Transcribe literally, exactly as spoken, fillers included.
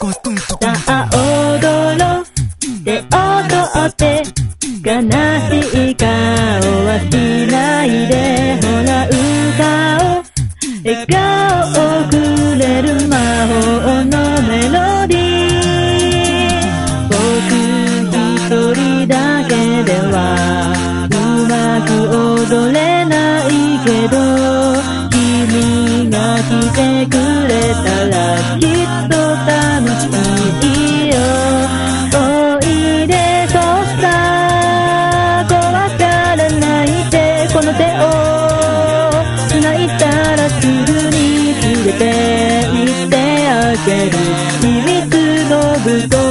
あ踊ろうで踊って悲しい顔はしないでほら歌おう笑顔をくれる魔法のメロディー僕一人だけではうまく踊れないけど君が来てくれたらきっと楽しいよおいでそさ怖がらないでこの手を繋いだらすぐに連れて行ってあげる秘密の武装